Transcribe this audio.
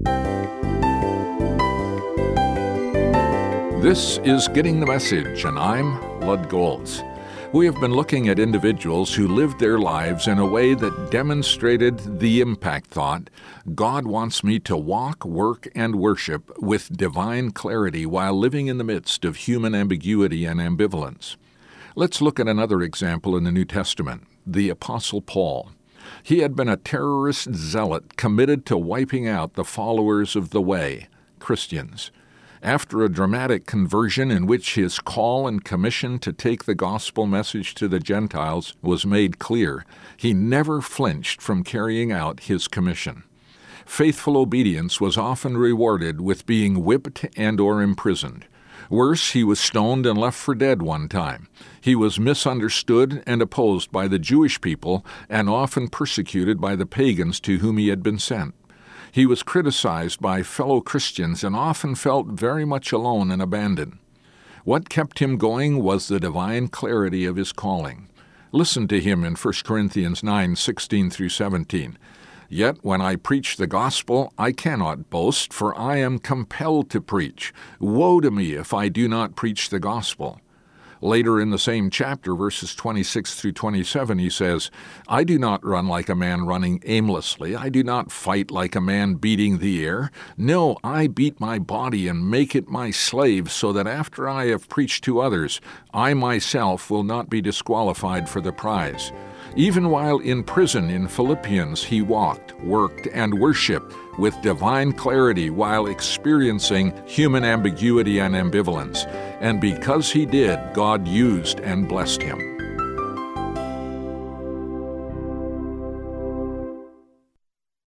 This is Getting the Message, and I'm Lud Golds. We have been looking at individuals who lived their lives in a way that demonstrated the impact thought, God wants me to walk, work, and worship with divine clarity while living in the midst of human ambiguity and ambivalence. Let's look at another example in the New Testament, the Apostle Paul. He had been a terrorist zealot committed to wiping out the followers of the Way, Christians. After a dramatic conversion in which his call and commission to take the gospel message to the Gentiles was made clear, he never flinched from carrying out his commission. Faithful obedience was often rewarded with being whipped and or imprisoned. Worse, he was stoned and left for dead one time. He was misunderstood and opposed by the Jewish people and often persecuted by the pagans to whom he had been sent. He was criticized by fellow Christians and often felt very much alone and abandoned. What kept him going was the divine clarity of his calling. Listen to him in 1 Corinthians 9:16-17. Yet when I preach the gospel, I cannot boast, for I am compelled to preach. Woe to me if I do not preach the gospel. Later in the same chapter, verses 26-27, he says, I do not run like a man running aimlessly. I do not fight like a man beating the air. No, I beat my body and make it my slave, so that after I have preached to others, I myself will not be disqualified for the prize. Even while in prison in Philippians, he walked, worked, and worshiped with divine clarity while experiencing human ambiguity and ambivalence. And because he did, God used and blessed him.